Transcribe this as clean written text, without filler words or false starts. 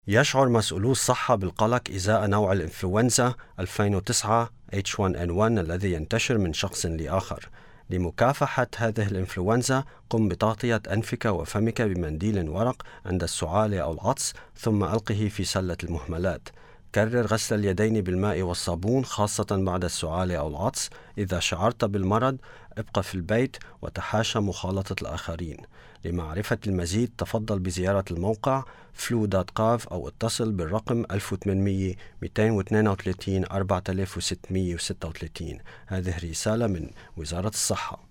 يشعر مسؤولو الصحة بالقلق إزاء نوع الإنفلونزا 2009 H1N1 الذي ينتشر من شخص لآخر. لمكافحة هذه الإنفلونزا قم بتغطية أنفك وفمك بمنديل ورق عند السعال أو العطس، ثم ألقه في سلة المهملات. كرر غسل اليدين بالماء والصابون خاصة بعد السعال أو العطس. إذا شعرت بالمرض ابقى في البيت وتحاشى مخالطة الآخرين. لمعرفة المزيد تفضل بزيارة الموقع flu.gov أو اتصل بالرقم 1800 232 4636. هذه رسالة من وزارة الصحة.